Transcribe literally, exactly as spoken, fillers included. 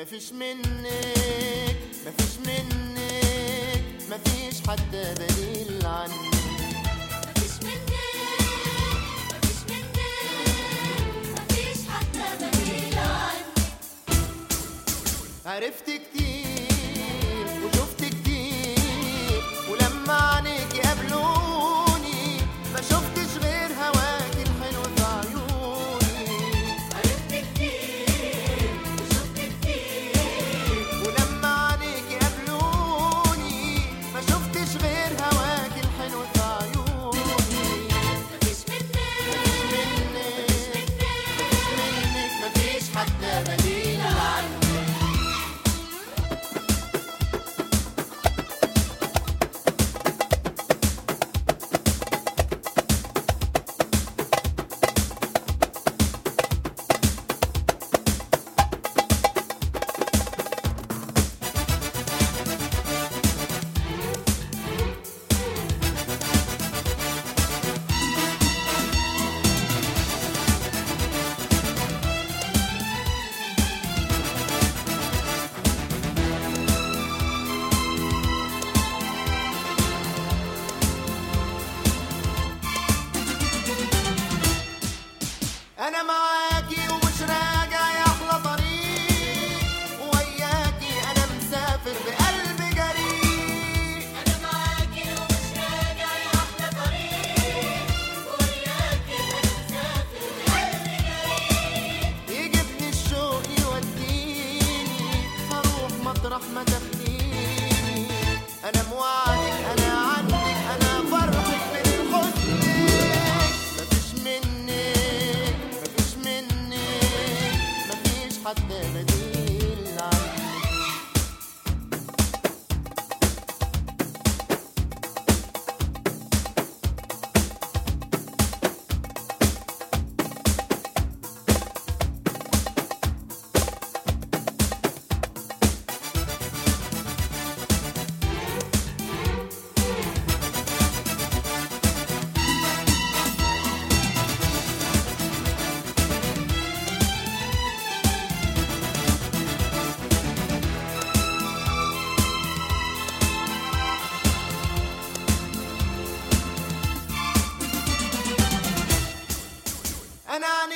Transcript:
مفيش منك مفيش منك مفيش حتى دليل عنك. مفيش منك مفيش منك مفيش حتى دليل عنك. عرفت كتير وشفت كتير ولما عينيك قابلوني ما شفتش غير هواك الحلو في عيوني. عرفت كتير وشفت كتير ولما عينيك قابلوني ما شفتش غير هواك الحلو في عيوني. مفيش منك منك منك مفيش حتى دليل عنك. أنا معاكي ومش راجع يا أحلى طريق، وياكي أنا مسافر بقلب جريء. أنا معاكي ومش راجع يا أحلى طريق، وياكي أنا مسافر بقلب جريء. يجيبني الشوق يوديني هروح مطرح ما تاخديني. أنا موعدك أنا عندك أنا فرحك من حسنك. مفيش منك مفيش منك مفيش حتى بديل عنك. أنا